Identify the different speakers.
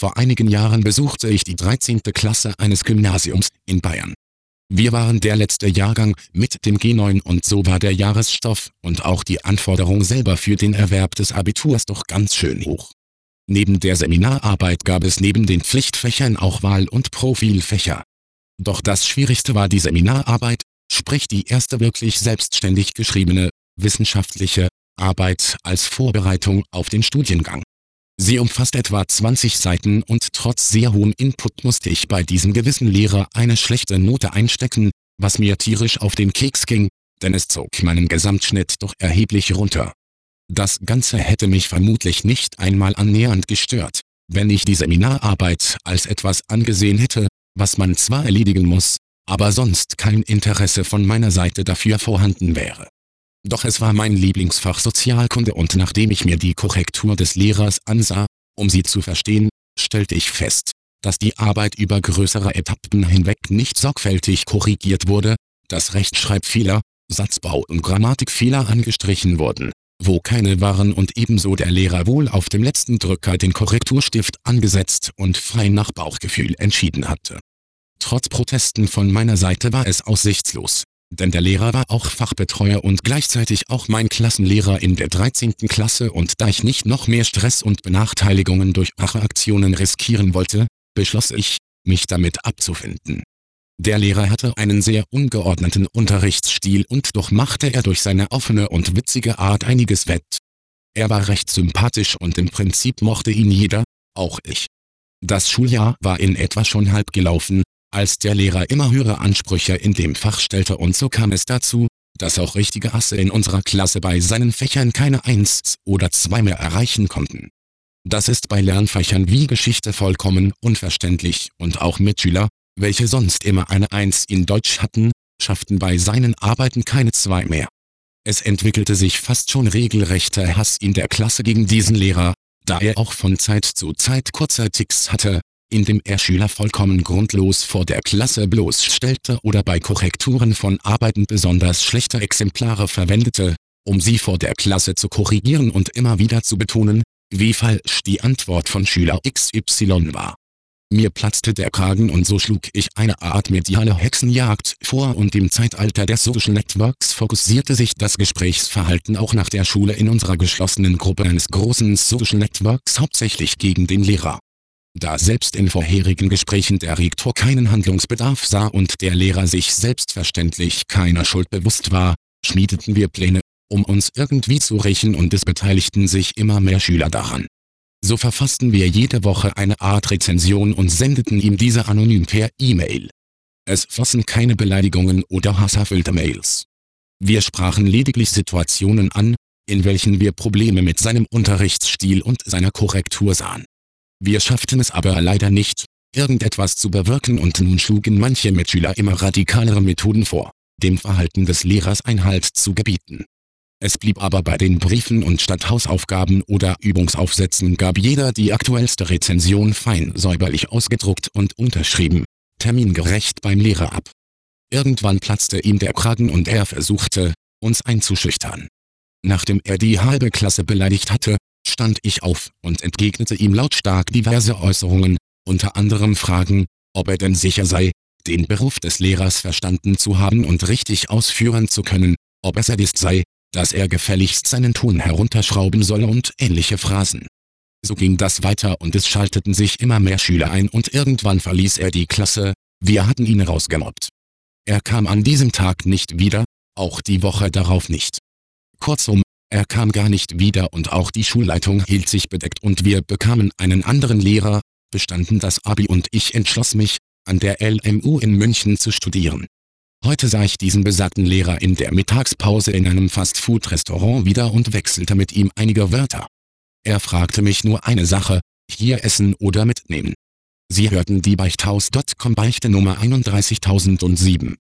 Speaker 1: Vor einigen Jahren besuchte ich die 13. Klasse eines Gymnasiums in Bayern. Wir waren der letzte Jahrgang mit dem G9 und so war der Jahresstoff und auch die Anforderung selber für den Erwerb des Abiturs doch ganz schön hoch. Neben der Seminararbeit gab es neben den Pflichtfächern auch Wahl- und Profilfächer. Doch das Schwierigste war die Seminararbeit, sprich die erste wirklich selbstständig geschriebene, wissenschaftliche Arbeit als Vorbereitung auf den Studiengang. Sie umfasst etwa 20 Seiten und trotz sehr hohem Input musste ich bei diesem gewissen Lehrer eine schlechte Note einstecken, was mir tierisch auf den Keks ging, denn es zog meinen Gesamtschnitt doch erheblich runter. Das Ganze hätte mich vermutlich nicht einmal annähernd gestört, wenn ich die Seminararbeit als etwas angesehen hätte, was man zwar erledigen muss, aber sonst kein Interesse von meiner Seite dafür vorhanden wäre. Doch es war mein Lieblingsfach Sozialkunde und nachdem ich mir die Korrektur des Lehrers ansah, um sie zu verstehen, stellte ich fest, dass die Arbeit über größere Etappen hinweg nicht sorgfältig korrigiert wurde, dass Rechtschreibfehler, Satzbau- und Grammatikfehler angestrichen wurden, wo keine waren und ebenso der Lehrer wohl auf dem letzten Drücker den Korrekturstift angesetzt und frei nach Bauchgefühl entschieden hatte. Trotz Protesten von meiner Seite war es aussichtslos. Denn der Lehrer war auch Fachbetreuer und gleichzeitig auch mein Klassenlehrer in der 13. Klasse und da ich nicht noch mehr Stress und Benachteiligungen durch Racheaktionen riskieren wollte, beschloss ich, mich damit abzufinden. Der Lehrer hatte einen sehr ungeordneten Unterrichtsstil und doch machte er durch seine offene und witzige Art einiges wett. Er war recht sympathisch und im Prinzip mochte ihn jeder, auch ich. Das Schuljahr war in etwa schon halb gelaufen, als der Lehrer immer höhere Ansprüche in dem Fach stellte und so kam es dazu, dass auch richtige Asse in unserer Klasse bei seinen Fächern keine 1 oder 2 mehr erreichen konnten. Das ist bei Lernfächern wie Geschichte vollkommen unverständlich und auch Mitschüler, welche sonst immer eine 1 in Deutsch hatten, schafften bei seinen Arbeiten keine 2 mehr. Es entwickelte sich fast schon regelrechter Hass in der Klasse gegen diesen Lehrer, da er auch von Zeit zu Zeit kurze Ticks hatte, indem er Schüler vollkommen grundlos vor der Klasse bloßstellte oder bei Korrekturen von Arbeiten besonders schlechte Exemplare verwendete, um sie vor der Klasse zu korrigieren und immer wieder zu betonen, wie falsch die Antwort von Schüler XY war. Mir platzte der Kragen und so schlug ich eine Art mediale Hexenjagd vor und im Zeitalter der Social Networks fokussierte sich das Gesprächsverhalten auch nach der Schule in unserer geschlossenen Gruppe eines großen Social Networks hauptsächlich gegen den Lehrer. Da selbst in vorherigen Gesprächen der Rektor keinen Handlungsbedarf sah und der Lehrer sich selbstverständlich keiner Schuld bewusst war, schmiedeten wir Pläne, um uns irgendwie zu rächen und es beteiligten sich immer mehr Schüler daran. So verfassten wir jede Woche eine Art Rezension und sendeten ihm diese anonym per E-Mail. Es flossen keine Beleidigungen oder hasserfüllte Mails. Wir sprachen lediglich Situationen an, in welchen wir Probleme mit seinem Unterrichtsstil und seiner Korrektur sahen. Wir schafften es aber leider nicht, irgendetwas zu bewirken und nun schlugen manche Mitschüler immer radikalere Methoden vor, dem Verhalten des Lehrers Einhalt zu gebieten. Es blieb aber bei den Briefen und statt Hausaufgaben oder Übungsaufsätzen gab jeder die aktuellste Rezension fein säuberlich ausgedruckt und unterschrieben, termingerecht beim Lehrer ab. Irgendwann platzte ihm der Kragen und er versuchte, uns einzuschüchtern. Nachdem er die halbe Klasse beleidigt hatte, stand ich auf und entgegnete ihm lautstark diverse Äußerungen, unter anderem Fragen, ob er denn sicher sei, den Beruf des Lehrers verstanden zu haben und richtig ausführen zu können, ob er Sadist sei, dass er gefälligst seinen Ton herunterschrauben solle und ähnliche Phrasen. So ging das weiter und es schalteten sich immer mehr Schüler ein und irgendwann verließ er die Klasse, wir hatten ihn rausgemobbt. Er kam an diesem Tag nicht wieder, auch die Woche darauf nicht. Kurzum, er kam gar nicht wieder und auch die Schulleitung hielt sich bedeckt und wir bekamen einen anderen Lehrer, bestanden das Abi und ich entschloss mich, an der LMU in München zu studieren. Heute sah ich diesen besagten Lehrer in der Mittagspause in einem Fast-Food-Restaurant wieder und wechselte mit ihm einige Wörter. Er fragte mich nur eine Sache, hier essen oder mitnehmen. Sie hörten die Beichthaus.com Beichte Nummer 31007.